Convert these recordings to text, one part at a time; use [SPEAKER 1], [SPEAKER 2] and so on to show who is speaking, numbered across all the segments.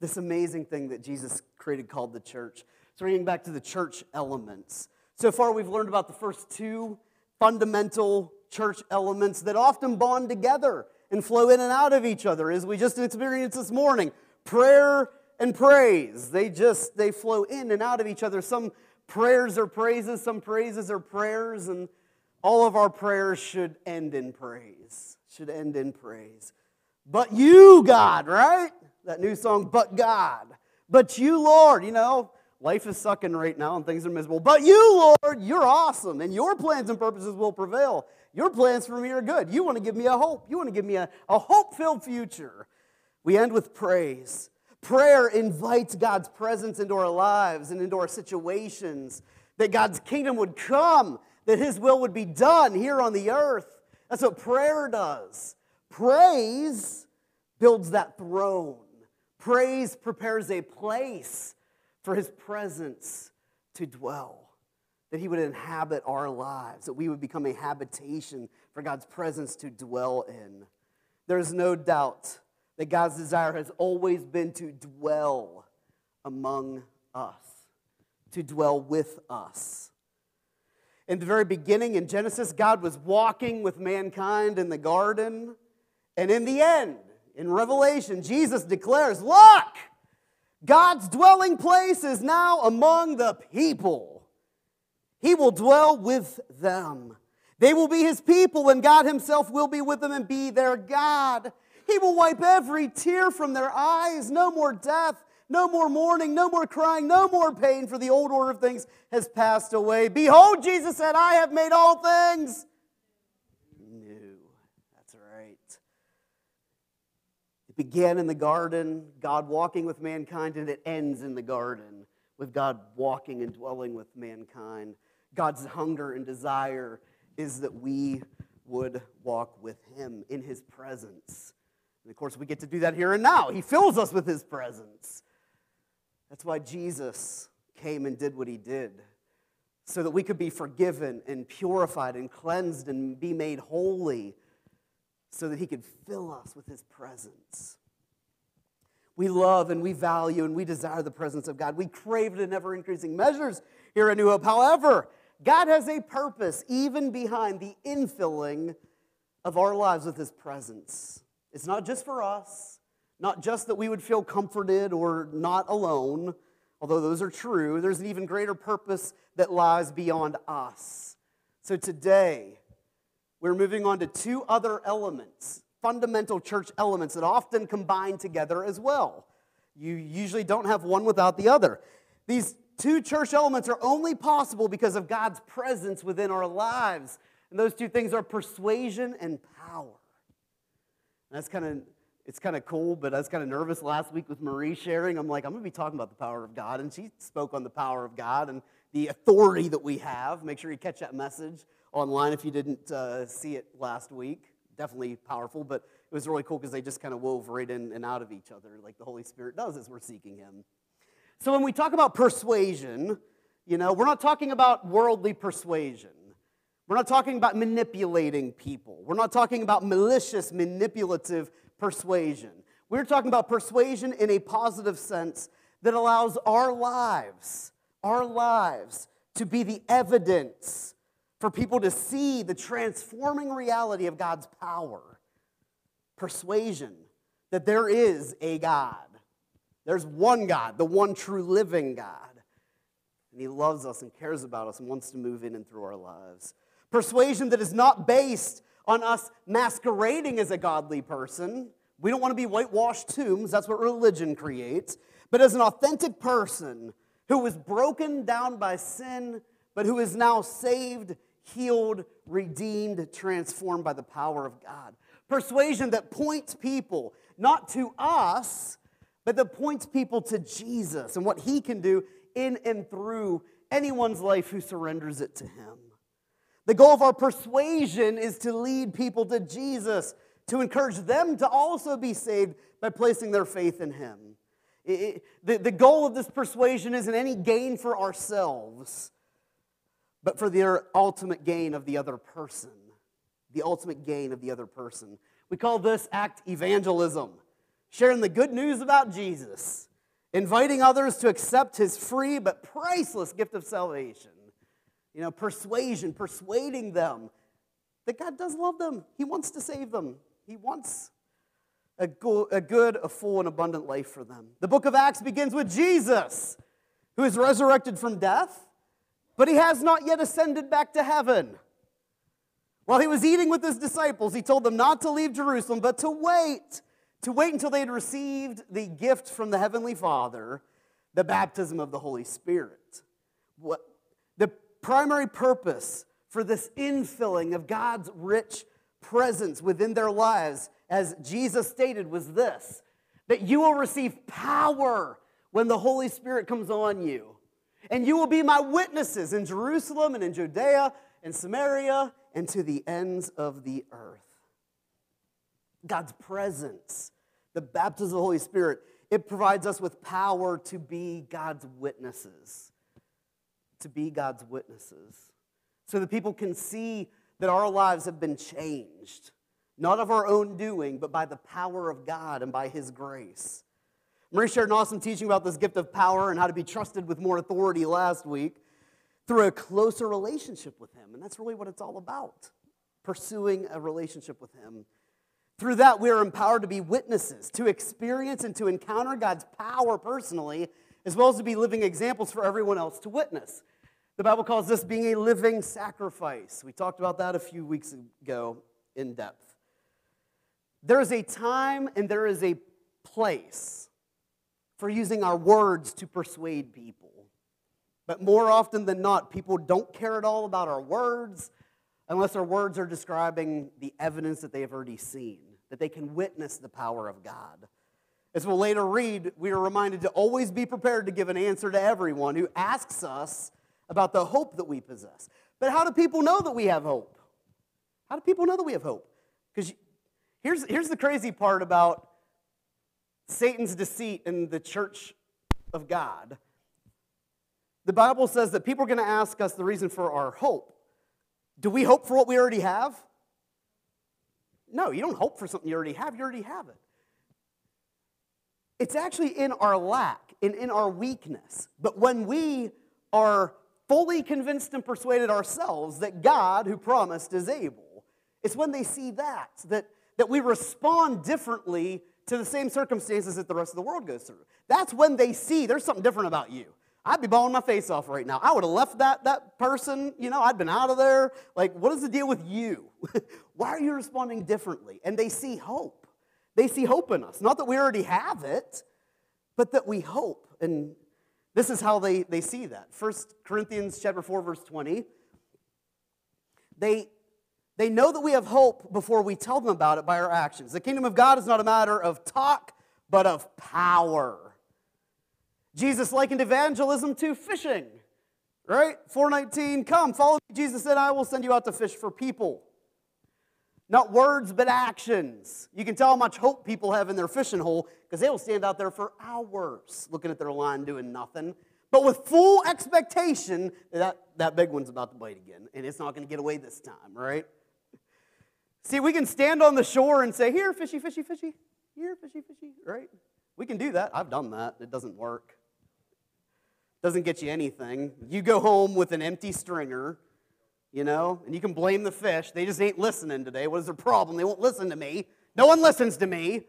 [SPEAKER 1] this amazing thing that Jesus created called the church. So we're getting back to the church elements. So far we've learned about the first two fundamental church elements that often bond together and flow in and out of each other, as we just experienced this morning. Prayer and praise. They flow in and out of each other. Some prayers are praises, some praises are prayers, and all of our prayers should end in praise. But you, God, right? That new song, But God. But you, Lord, life is sucking right now and things are miserable. But you, Lord, you're awesome, and your plans and purposes will prevail. Your plans for me are good. You want to give me a hope. You want to give me a hope-filled future. We end with praise. Prayer invites God's presence into our lives and into our situations, that God's kingdom would come, that His will would be done here on the earth. That's what prayer does. Praise builds that throne. Praise prepares a place for His presence to dwell, that He would inhabit our lives, that we would become a habitation for God's presence to dwell in. There's no doubt that God's desire has always been to dwell among us, to dwell with us. In the very beginning, in Genesis, God was walking with mankind in the garden, and in the end, in Revelation, Jesus declares, look, God's dwelling place is now among the people. He will dwell with them. They will be His people, and God Himself will be with them and be their God. He will wipe every tear from their eyes. No more death, no more mourning, no more crying, no more pain, for the old order of things has passed away. Behold, Jesus said, I have made all things new. That's right. It began in the garden, God walking with mankind, and it ends in the garden with God walking and dwelling with mankind. God's hunger and desire is that we would walk with Him in His presence. And of course, we get to do that here and now. He fills us with His presence. That's why Jesus came and did what He did, so that we could be forgiven and purified and cleansed and be made holy, so that He could fill us with His presence. We love and we value and we desire the presence of God. We crave it in ever-increasing measures here at New Hope. However, God has a purpose even behind the infilling of our lives with His presence. It's not just for us, not just that we would feel comforted or not alone, although those are true. There's an even greater purpose that lies beyond us. So today, we're moving on to two other elements, fundamental church elements that often combine together as well. You usually don't have one without the other. These two church elements are only possible because of God's presence within our lives. And those two things are persuasion and power. And it's kind of cool, but I was kind of nervous last week with Marie sharing. I'm going to be talking about the power of God. And she spoke on the power of God and the authority that we have. Make sure you catch that message online if you didn't see it last week. Definitely powerful, but it was really cool because they just kind of wove right in and out of each other like the Holy Spirit does as we're seeking Him. So when we talk about persuasion, we're not talking about worldly persuasion. We're not talking about manipulating people. We're not talking about malicious, manipulative persuasion. We're talking about persuasion in a positive sense that allows our lives to be the evidence for people to see the transforming reality of God's power. Persuasion that there is a God. There's one God, the one true living God. And He loves us and cares about us and wants to move in and through our lives. Persuasion that is not based on us masquerading as a godly person. We don't want to be whitewashed tombs. That's what religion creates. But as an authentic person who was broken down by sin, but who is now saved, healed, redeemed, transformed by the power of God. Persuasion that points people not to us, but that points people to Jesus and what He can do in and through anyone's life who surrenders it to Him. The goal of our persuasion is to lead people to Jesus, to encourage them to also be saved by placing their faith in Him. The goal of this persuasion isn't any gain for ourselves, but for the ultimate gain of the other person. The ultimate gain of the other person. We call this act evangelism, sharing the good news about Jesus. inviting others to accept his free but priceless gift of salvation. Persuasion, persuading them that God does love them. He wants to save them. He wants a good, a full, and abundant life for them. The book of Acts begins with Jesus, who is resurrected from death, but he has not yet ascended back to heaven. While he was eating with his disciples, he told them not to leave Jerusalem, but to wait until they had received the gift from the Heavenly Father, the baptism of the Holy Spirit. The primary purpose for this infilling of God's rich presence within their lives, as Jesus stated, was this: that you will receive power when the Holy Spirit comes on you. And you will be my witnesses in Jerusalem and in Judea and Samaria and to the ends of the earth. God's presence, the baptism of the Holy Spirit, it provides us with power to be God's witnesses. To be God's witnesses. So that people can see that our lives have been changed. Not of our own doing, but by the power of God and by his grace. Marie shared an awesome teaching about this gift of power and how to be trusted with more authority last week through a closer relationship with him. And that's really what it's all about, pursuing a relationship with him. Through that, we are empowered to be witnesses, to experience and to encounter God's power personally, as well as to be living examples for everyone else to witness. The Bible calls this being a living sacrifice. We talked about that a few weeks ago in depth. There is a time and there is a place for using our words to persuade people. But more often than not, people don't care at all about our words unless our words are describing the evidence that they have already seen, that they can witness the power of God. As we'll later read, we are reminded to always be prepared to give an answer to everyone who asks us about the hope that we possess. But how do people know that we have hope? How do people know that we have hope? Because here's the crazy part about Satan's deceit in the church of God. The Bible says that people are going to ask us the reason for our hope. Do we hope for what we already have? No, you don't hope for something you already have it. It's actually in our lack and in our weakness. But when we are fully convinced and persuaded ourselves that God, who promised, is able, it's when they see that we respond differently to the same circumstances that the rest of the world goes through. That's when they see there's something different about you. I'd be bawling my face off right now. I would have left that person, I'd been out of there. Like, what is the deal with you? Why are you responding differently? And they see hope. They see hope in us. Not that we already have it, but that we hope. And this is how they see that. 1 Corinthians chapter 4, verse 20. They know that we have hope before we tell them about it by our actions. The kingdom of God is not a matter of talk, but of power. Jesus likened evangelism to fishing, right? 4:19, come, follow me, Jesus said, I will send you out to fish for people. Not words, but actions. You can tell how much hope people have in their fishing hole because they will stand out there for hours looking at their line doing nothing, but with full expectation that big one's about to bite again, and it's not going to get away this time, right? See, we can stand on the shore and say, here, fishy, fishy, fishy. Here, fishy, fishy, right? We can do that. I've done that. It doesn't work. Doesn't get you anything. You go home with an empty stringer, and you can blame the fish. They just ain't listening today. What is their problem? They won't listen to me. No one listens to me.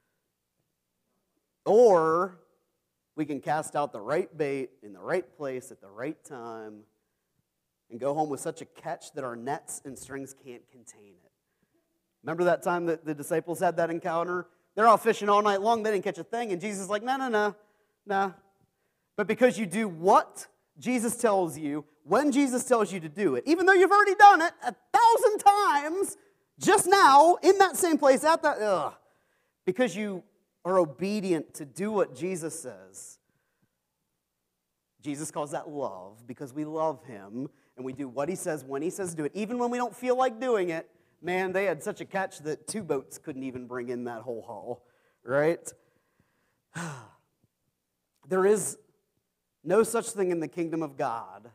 [SPEAKER 1] Or we can cast out the right bait in the right place at the right time and go home with such a catch that our nets and strings can't contain it. Remember that time that the disciples had that encounter? They're all fishing all night long. They didn't catch a thing. And Jesus is like, no. But because you do what Jesus tells you, when Jesus tells you to do it, even though you've already done it 1,000 times, just now, in that same place, because you are obedient to do what Jesus says. Jesus calls that love because we love him and we do what he says when he says to do it. Even when we don't feel like doing it, man, they had such a catch that 2 boats couldn't even bring in that whole haul, right? There is no such thing in the kingdom of God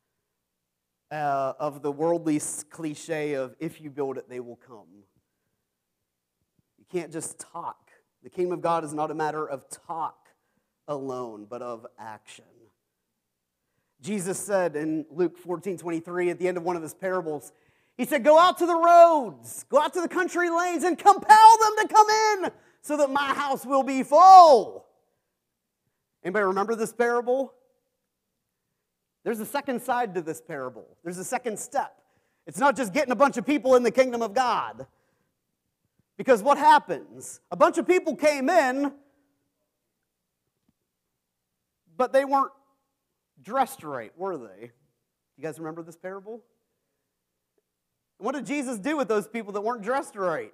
[SPEAKER 1] of the worldly cliche of if you build it, they will come. You can't just talk. The kingdom of God is not a matter of talk alone, but of action. Jesus said in Luke 14:23 at the end of one of his parables, he said, go out to the roads, go out to the country lanes and compel them to come in so that my house will be full. Anybody remember this parable? There's a second side to this parable. There's a second step. It's not just getting a bunch of people in the kingdom of God. Because what happens? A bunch of people came in, but they weren't dressed right, were they? You guys remember this parable? What did Jesus do with those people that weren't dressed right?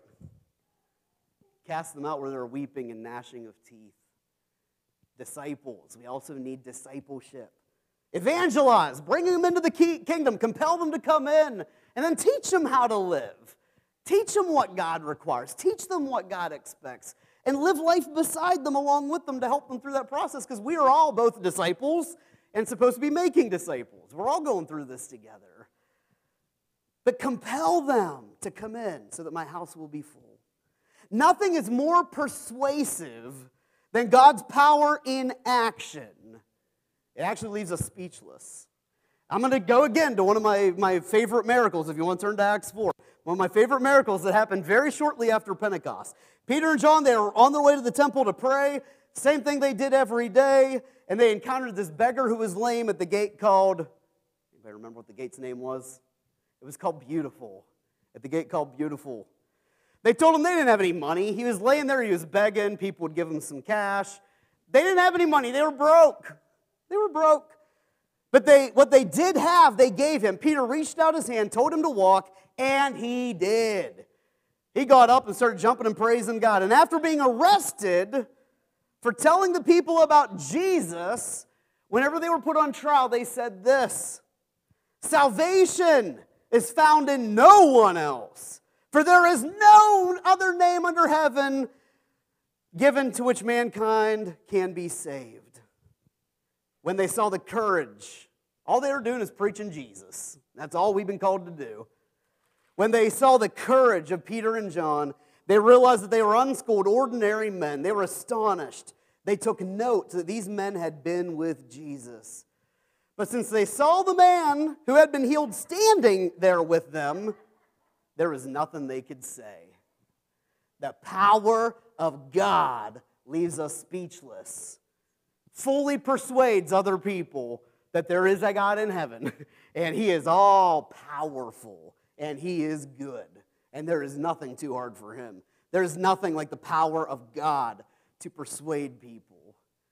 [SPEAKER 1] Cast them out where they were weeping and gnashing of teeth. Disciples. We also need discipleship. Evangelize. Bring them into the kingdom. Compel them to come in. And then teach them how to live. Teach them what God requires. Teach them what God expects. And live life beside them, along with them, to help them through that process. Because we are all both disciples and supposed to be making disciples. We're all going through this together. But compel them to come in so that my house will be full. Nothing is more persuasive than God's power in action. It actually leaves us speechless. I'm going to go again to one of my favorite miracles, if you want to turn to Acts 4. One of my favorite miracles that happened very shortly after Pentecost. Peter and John, they were on their way to the temple to pray. Same thing they did every day. And they encountered this beggar who was lame at the gate called, anybody remember what the gate's name was? It was called Beautiful. At the gate called Beautiful. They told him they didn't have any money. He was laying there, he was begging. People would give him some cash. They didn't have any money. They were broke. They were broke. But what they did have, they gave him. Peter reached out his hand, told him to walk, and he did. He got up and started jumping and praising God. And after being arrested for telling the people about Jesus, whenever they were put on trial, they said this: salvation is found in no one else, for there is no other name under heaven given to which mankind can be saved. When they saw the courage, all they were doing is preaching Jesus. That's all we've been called to do. When they saw the courage of Peter and John, they realized that they were unschooled, ordinary men. They were astonished. They took note that these men had been with Jesus. But since they saw the man who had been healed standing there with them, there was nothing they could say. The power of God leaves us speechless. Fully persuades other people that there is a God in heaven, and He is all powerful, and He is good, and there is nothing too hard for Him. There is nothing like the power of God to persuade people.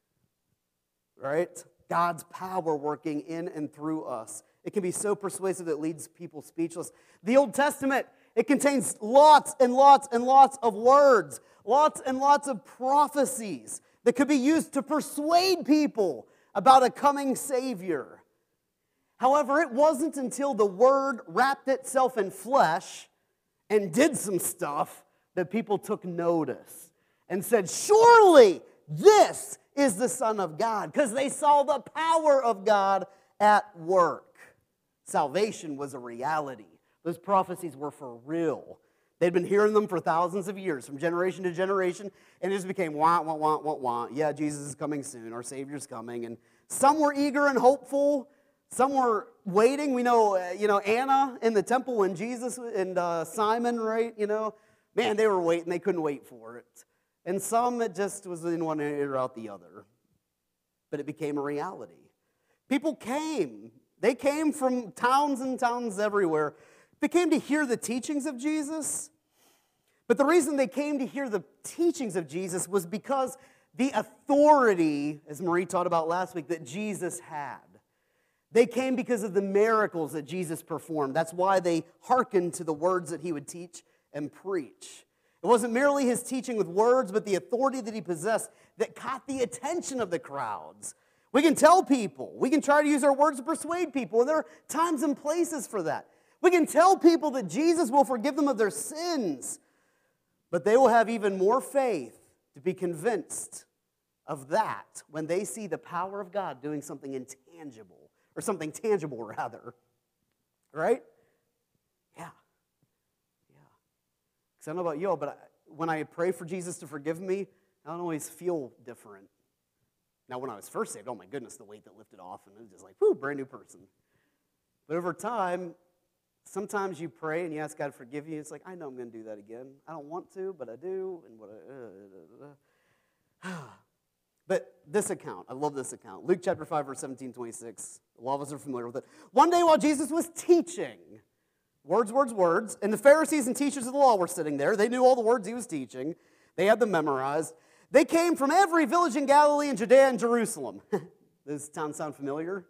[SPEAKER 1] Right? God's power working in and through us. It can be so persuasive that it leaves people speechless. The Old Testament, it contains lots and lots and lots of words, lots and lots of prophecies that could be used to persuade people about a coming Savior. However, it wasn't until the Word wrapped itself in flesh and did some stuff that people took notice and said, surely this is the Son of God, because they saw the power of God at work. Salvation was a reality. Those prophecies were for real. They'd been hearing them for thousands of years, from generation to generation, and it just became wah, wah, wah, wah, wah. Yeah, Jesus is coming soon. Our Savior's coming. And some were eager and hopeful. Some were waiting. We know, Anna in the temple when Jesus and Simon, right? Man, they were waiting. They couldn't wait for it. And some, it just was in one ear or out the other. But it became a reality. People came. They came from towns and towns everywhere. They came to hear the teachings of Jesus. But the reason they came to hear the teachings of Jesus was because the authority, as Marie taught about last week, that Jesus had. They came because of the miracles that Jesus performed. That's why they hearkened to the words that He would teach and preach. It wasn't merely His teaching with words, but the authority that He possessed that caught the attention of the crowds. We can tell people. We can try to use our words to persuade people, and there are times and places for that. We can tell people that Jesus will forgive them of their sins, but they will have even more faith to be convinced of that when they see the power of God doing something intangible, or something tangible rather. Right? Yeah. Because I don't know about you, but when I pray for Jesus to forgive me, I don't always feel different. Now, when I was first saved, oh my goodness, the weight that lifted off, and it was just like, whoo, brand new person. But over time, sometimes you pray and you ask God to forgive you. It's like, I know I'm going to do that again. I don't want to, but I do. But this account, I love this account. Luke chapter 5, verse 17, 26. A lot of us are familiar with it. One day while Jesus was teaching, words, and the Pharisees and teachers of the law were sitting there. They knew all the words he was teaching. They had them memorized. They came from every village in Galilee and Judea and Jerusalem. Does town sound familiar?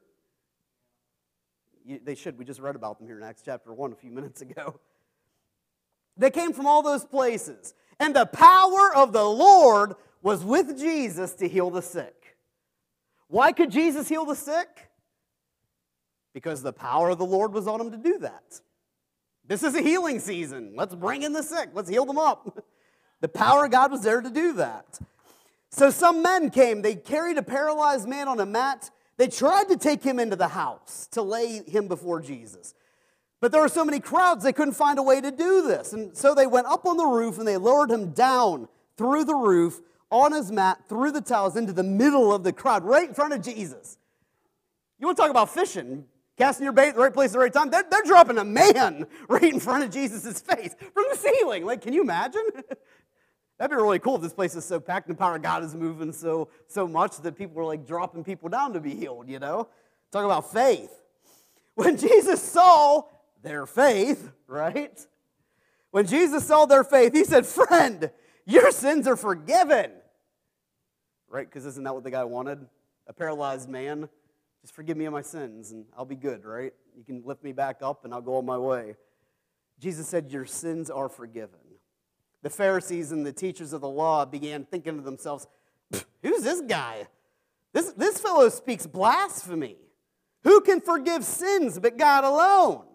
[SPEAKER 1] They should. We just read about them here in Acts chapter 1 a few minutes ago. They came from all those places. And the power of the Lord was with Jesus to heal the sick. Why could Jesus heal the sick? Because the power of the Lord was on him to do that. This is a healing season. Let's bring in the sick. Let's heal them up. The power of God was there to do that. So some men came. They carried a paralyzed man on a mat. They tried to take him into the house to lay him before Jesus. But there were so many crowds, they couldn't find a way to do this. And so they went up on the roof and they lowered him down through the roof, on his mat, through the towels, into the middle of the crowd, right in front of Jesus. You want to talk about fishing, casting your bait at the right place at the right time? They're dropping a man right in front of Jesus' face from the ceiling. Like, can you imagine? That'd be really cool if this place is so packed and the power of God is moving so much that people are like dropping people down to be healed, you know? Talk about faith. When Jesus saw their faith, right? When Jesus saw their faith, he said, friend, your sins are forgiven. Right? Because isn't that what the guy wanted? A paralyzed man. Just forgive me of my sins and I'll be good, right? You can lift me back up and I'll go on my way. Jesus said, your sins are forgiven. The Pharisees and the teachers of the law began thinking to themselves, who's this guy? This fellow speaks blasphemy. Who can forgive sins but God alone?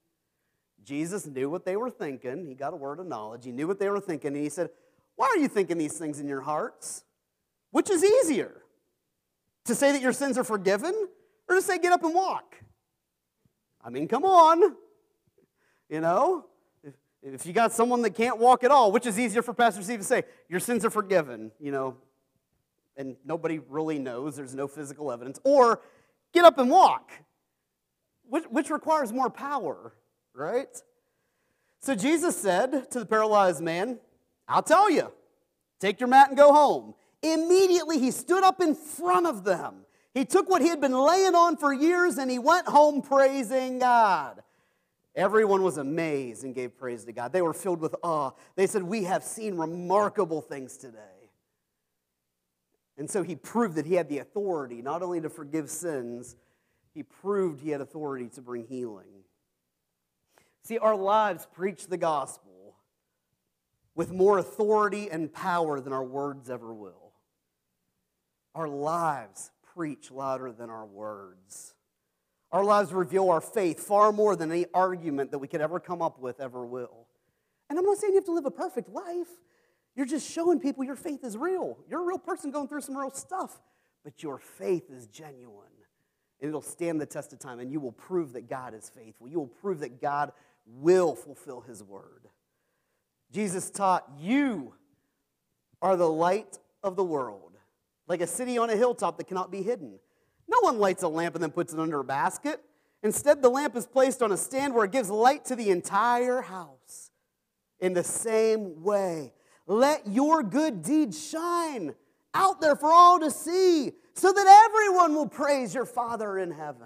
[SPEAKER 1] Jesus knew what they were thinking. He got a word of knowledge. He knew what they were thinking, and he said, why are you thinking these things in your hearts? Which is easier? To say that your sins are forgiven, or to say get up and walk? I mean, come on. You know? If you got someone that can't walk at all, which is easier for Pastor Steve to say, your sins are forgiven, you know, and nobody really knows, there's no physical evidence, or get up and walk, which requires more power, right? So Jesus said to the paralyzed man, I'll tell you, take your mat and go home. Immediately he stood up in front of them. He took what he had been laying on for years and he went home praising God. Everyone was amazed and gave praise to God. They were filled with awe. They said, we have seen remarkable things today. And so he proved that he had the authority not only to forgive sins, he proved he had authority to bring healing. See, our lives preach the gospel with more authority and power than our words ever will. Our lives preach louder than our words. Our lives reveal our faith far more than any argument that we could ever come up with ever will. And I'm not saying you have to live a perfect life. You're just showing people your faith is real. You're a real person going through some real stuff, but your faith is genuine. And it'll stand the test of time, and you will prove that God is faithful. You will prove that God will fulfill his word. Jesus taught, you are the light of the world, like a city on a hilltop that cannot be hidden. No one lights a lamp and then puts it under a basket. Instead, the lamp is placed on a stand where it gives light to the entire house. In the same way, let your good deeds shine out there for all to see, so that everyone will praise your Father in heaven.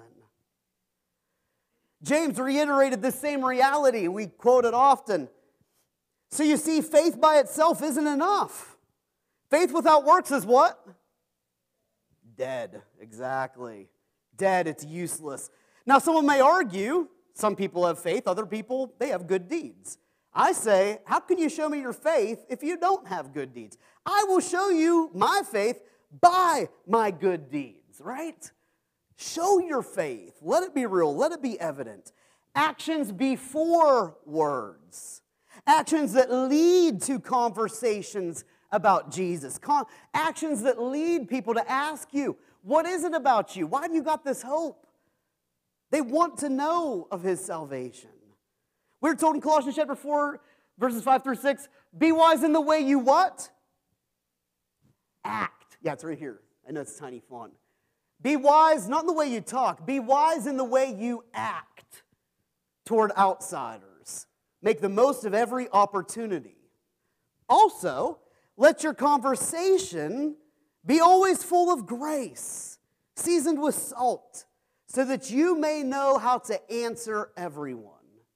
[SPEAKER 1] James reiterated this same reality. We quote it often. So you see, faith by itself isn't enough. Faith without works is what? Dead. Exactly. Dead. It's useless. Now, someone may argue, some people have faith, other people, they have good deeds. I say, how can you show me your faith if you don't have good deeds? I will show you my faith by my good deeds, right? Show your faith. Let it be real. Let it be evident. Actions before words. Actions that lead to conversations about Jesus. Actions that lead people to ask you, what is it about you? Why do you got this hope? They want to know of his salvation. We're told in Colossians chapter 4, verses 5 through 6, be wise in the way you what? Act. Yeah, it's right here. I know it's tiny font. Be wise, not in the way you talk. Be wise in the way you act toward outsiders. Make the most of every opportunity. Also, let your conversation be always full of grace, seasoned with salt, so that you may know how to answer everyone.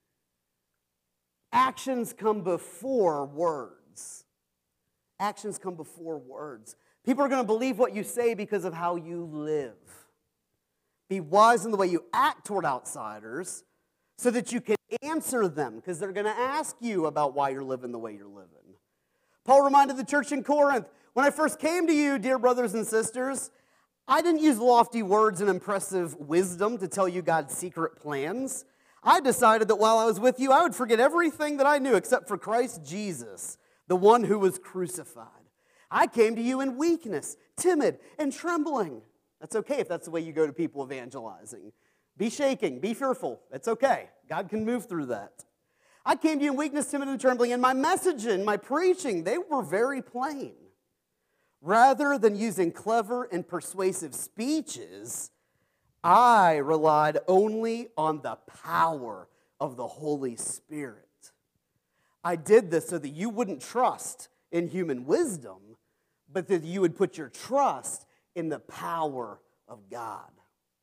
[SPEAKER 1] Actions come before words. Actions come before words. People are going to believe what you say because of how you live. Be wise in the way you act toward outsiders so that you can answer them, because they're going to ask you about why you're living the way you're living. Paul reminded the church in Corinth, when I first came to you, dear brothers and sisters, I didn't use lofty words and impressive wisdom to tell you God's secret plans. I decided that while I was with you, I would forget everything that I knew except for Christ Jesus, the one who was crucified. I came to you in weakness, timid, and trembling. That's okay if that's the way you go to people evangelizing. Be shaking, be fearful. That's okay. God can move through that. I came to you in weakness, timid, and trembling, and my message and my preaching, they were very plain. Rather than using clever and persuasive speeches, I relied only on the power of the Holy Spirit. I did this so that you wouldn't trust in human wisdom, but that you would put your trust in the power of God.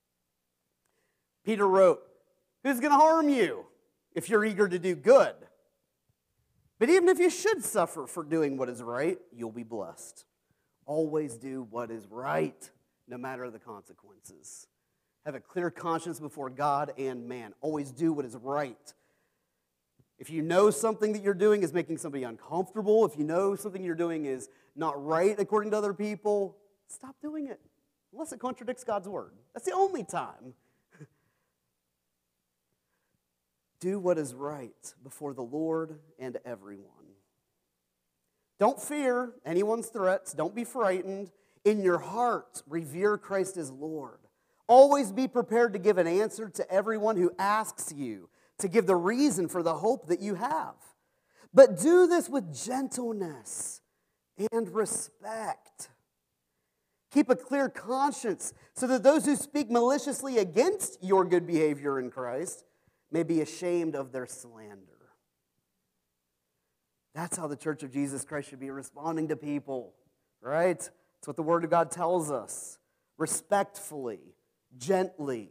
[SPEAKER 1] Peter wrote, who's going to harm you if you're eager to do good? But even if you should suffer for doing what is right, you'll be blessed. Always do what is right, no matter the consequences. Have a clear conscience before God and man. Always do what is right. If you know something that you're doing is making somebody uncomfortable, if you know something you're doing is not right according to other people, stop doing it, unless it contradicts God's word. That's the only time. Do what is right before the Lord and everyone. Don't fear anyone's threats. Don't be frightened. In your heart, revere Christ as Lord. Always be prepared to give an answer to everyone who asks you, to give the reason for the hope that you have. But do this with gentleness and respect. Keep a clear conscience so that those who speak maliciously against your good behavior in Christ may be ashamed of their slander. That's how the Church of Jesus Christ should be responding to people, right? That's what the Word of God tells us. Respectfully, gently.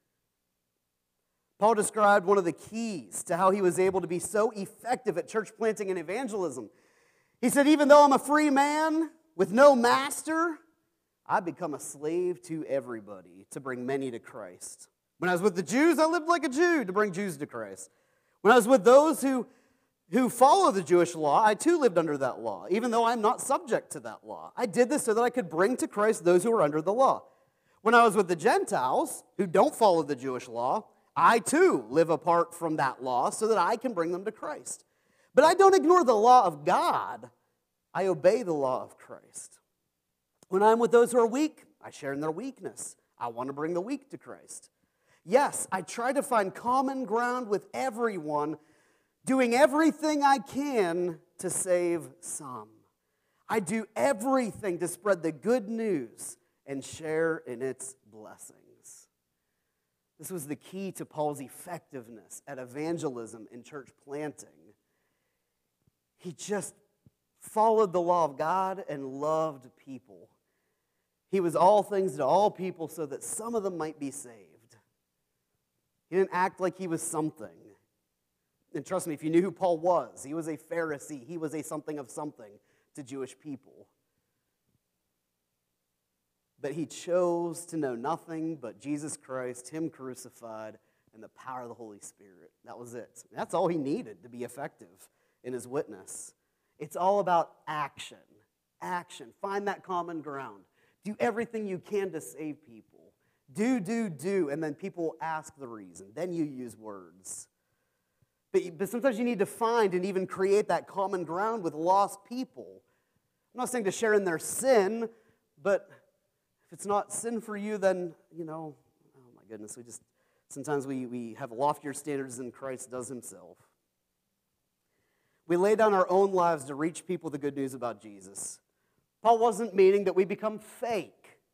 [SPEAKER 1] Paul described one of the keys to how he was able to be so effective at church planting and evangelism. He said, even though I'm a free man with no master, I become a slave to everybody to bring many to Christ. When I was with the Jews, I lived like a Jew to bring Jews to Christ. When I was with those who follow the Jewish law, I too lived under that law, even though I'm not subject to that law. I did this so that I could bring to Christ those who are under the law. When I was with the Gentiles, who don't follow the Jewish law, I too live apart from that law so that I can bring them to Christ. But I don't ignore the law of God. I obey the law of Christ. When I'm with those who are weak, I share in their weakness. I want to bring the weak to Christ. Yes, I try to find common ground with everyone, doing everything I can to save some. I do everything to spread the good news and share in its blessings. This was the key to Paul's effectiveness at evangelism and church planting. He just followed the law of God and loved people. He was all things to all people so that some of them might be saved. He didn't act like he was something. And trust me, if you knew who Paul was, he was a Pharisee. He was a something of something to Jewish people. But he chose to know nothing but Jesus Christ, him crucified, and the power of the Holy Spirit. That was it. That's all he needed to be effective in his witness. It's all about action. Action. Find that common ground. Do everything you can to save people. Do, and then people will ask the reason. Then you use words. But sometimes you need to find and even create that common ground with lost people. I'm not saying to share in their sin, but if it's not sin for you, then, oh my goodness, sometimes we have loftier standards than Christ does himself. We lay down our own lives to reach people with the good news about Jesus. Paul wasn't meaning that we become fake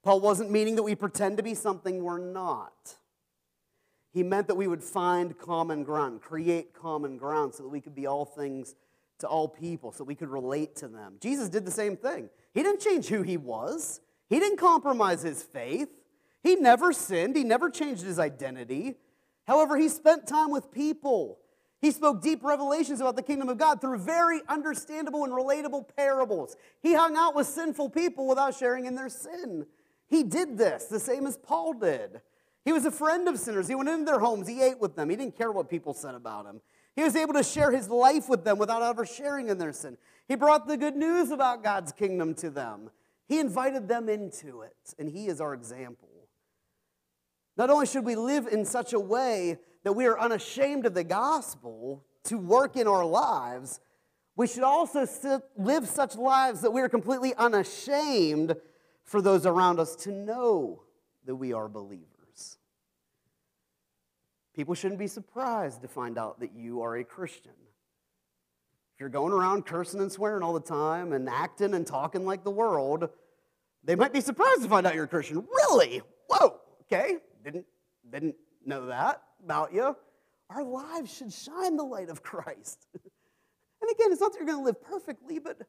[SPEAKER 1] Paul wasn't meaning that we pretend to be something we're not. He meant that we would find common ground, create common ground so that we could be all things to all people, so we could relate to them. Jesus did the same thing. He didn't change who he was. He didn't compromise his faith. He never sinned. He never changed his identity. However, he spent time with people. He spoke deep revelations about the kingdom of God through very understandable and relatable parables. He hung out with sinful people without sharing in their sin. He did this the same as Paul did. He was a friend of sinners. He went into their homes. He ate with them. He didn't care what people said about him. He was able to share his life with them without ever sharing in their sin. He brought the good news about God's kingdom to them. He invited them into it, and he is our example. Not only should we live in such a way that we are unashamed of the gospel to work in our lives, we should also live such lives that we are completely unashamed for those around us to know that we are believers. People shouldn't be surprised to find out that you are a Christian. If you're going around cursing and swearing all the time and acting and talking like the world, they might be surprised to find out you're a Christian. Really? Whoa, okay. Didn't know that about you. Our lives should shine the light of Christ. And again, it's not that you're going to live perfectly, but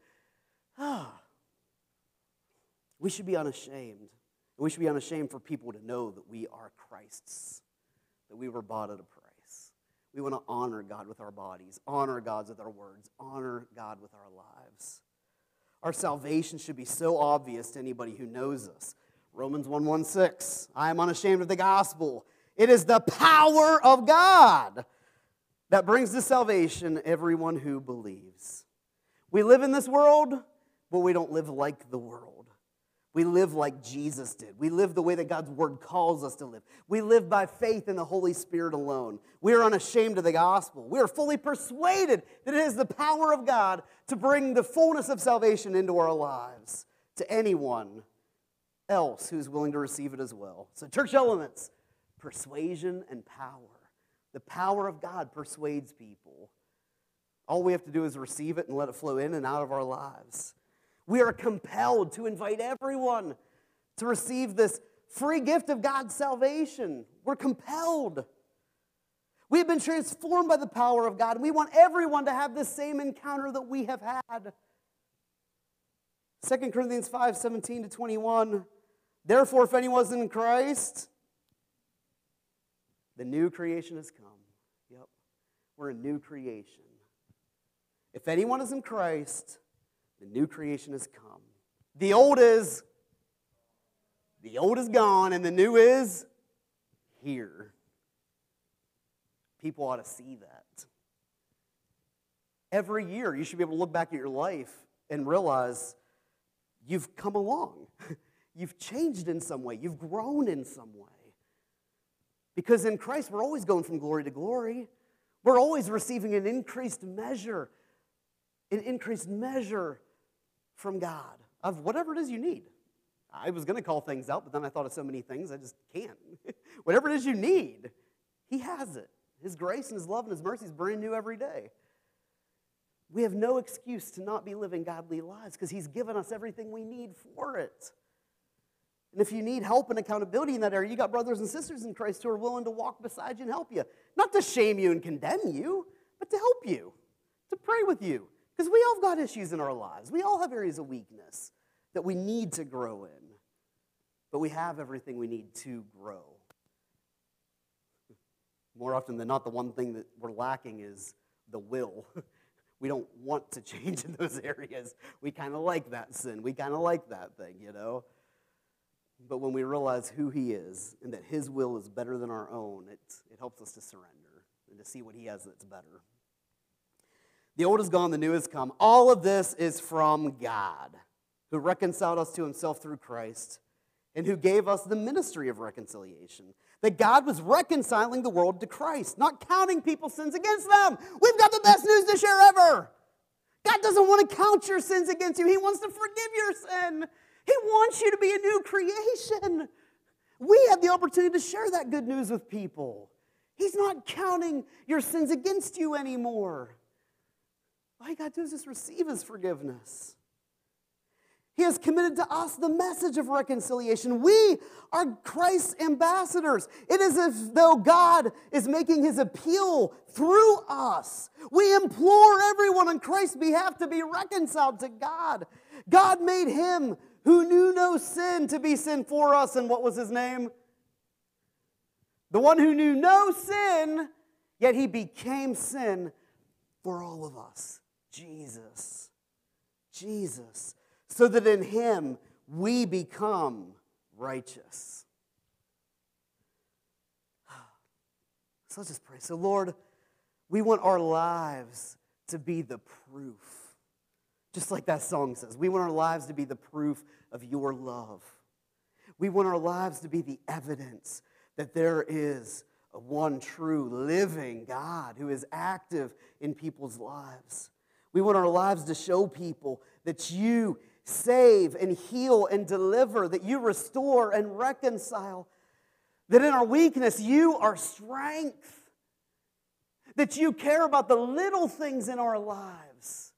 [SPEAKER 1] we should be unashamed. We should be unashamed for people to know that we are Christ's, that we were bought at a price. We want to honor God with our bodies, honor God with our words, honor God with our lives. Our salvation should be so obvious to anybody who knows us. Romans 1:16, I am unashamed of the gospel. It is the power of God that brings to salvation everyone who believes. We live in this world, but we don't live like the world. We live like Jesus did. We live the way that God's word calls us to live. We live by faith in the Holy Spirit alone. We are unashamed of the gospel. We are fully persuaded that it is the power of God to bring the fullness of salvation into our lives to anyone else who's willing to receive it as well. So church elements, persuasion and power. The power of God persuades people. All we have to do is receive it and let it flow in and out of our lives. We are compelled to invite everyone to receive this free gift of God's salvation. We're compelled. We have been transformed by the power of God, and we want everyone to have the same encounter that we have had. 2 Corinthians 5:17-21. Therefore, if anyone is in Christ, the new creation has come. Yep, we're a new creation. If anyone is in Christ, the new creation has come. The old is gone, and the new is here. People ought to see that. Every year, you should be able to look back at your life and realize you've come along. You've changed in some way. You've grown in some way. Because in Christ, we're always going from glory to glory. We're always receiving an increased measure from God of whatever it is you need. I was going to call things out, but then I thought of so many things, I just can't. Whatever it is you need, He has it. His grace and His love and His mercy is brand new every day. We have no excuse to not be living godly lives because He's given us everything we need for it. And if you need help and accountability in that area, you got brothers and sisters in Christ who are willing to walk beside you and help you. Not to shame you and condemn you, but to help you, to pray with you. Because we all have got issues in our lives. We all have areas of weakness that we need to grow in. But we have everything we need to grow. More often than not, the one thing that we're lacking is the will. We don't want to change in those areas. We kind of like that sin. We kind of like that thing, you know. But when we realize who He is and that His will is better than our own, it helps us to surrender and to see what He has that's better. The old is gone, the new has come. All of this is from God, who reconciled us to Himself through Christ and who gave us the ministry of reconciliation. That God was reconciling the world to Christ, not counting people's sins against them. We've got the best news to share ever. God doesn't want to count your sins against you. He wants to forgive your sin. He wants you to be a new creation. We have the opportunity to share that good news with people. He's not counting your sins against you anymore. All you got to do is just receive His forgiveness. He has committed to us the message of reconciliation. We are Christ's ambassadors. It is as though God is making his appeal through us. We implore everyone on Christ's behalf to be reconciled to God. God made him who knew no sin to be sin for us. And what was his name? The one who knew no sin, yet he became sin for all of us. Jesus. Jesus. So that in him we become righteous. So let's just pray. So Lord, we want our lives to be the proof. Just like that song says, we want our lives to be the proof of your love. We want our lives to be the evidence that there is a one true living God who is active in people's lives. We want our lives to show people that you save and heal and deliver, that you restore and reconcile, that in our weakness you are strength, that you care about the little things in our lives,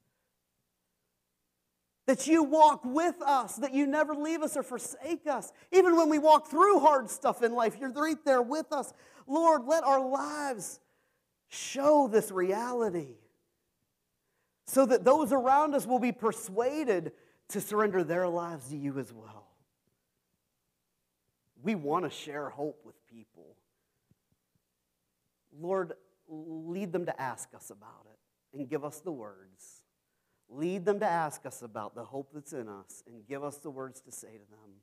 [SPEAKER 1] that you walk with us, that you never leave us or forsake us. Even when we walk through hard stuff in life, you're right there with us. Lord, let our lives show this reality so that those around us will be persuaded to surrender their lives to you as well. We want to share hope with people. Lord, lead them to ask us about it and give us the words. Lead them to ask us about the hope that's in us and give us the words to say to them.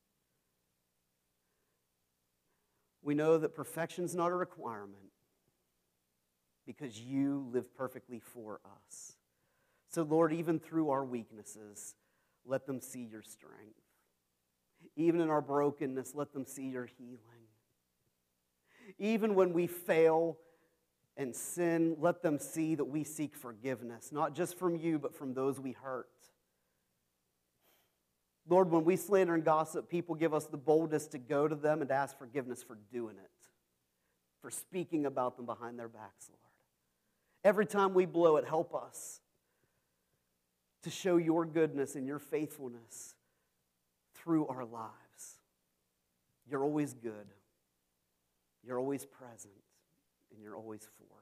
[SPEAKER 1] We know that perfection's not a requirement because you live perfectly for us. So Lord, even through our weaknesses, let them see your strength. Even in our brokenness, let them see your healing. Even when we fail and sin, let them see that we seek forgiveness, not just from you, but from those we hurt. Lord, when we slander and gossip, people give us the boldness to go to them and to ask forgiveness for doing it, for speaking about them behind their backs, Lord. Every time we blow it, help us to show your goodness and your faithfulness through our lives. You're always good. You're always present. And you're always for us.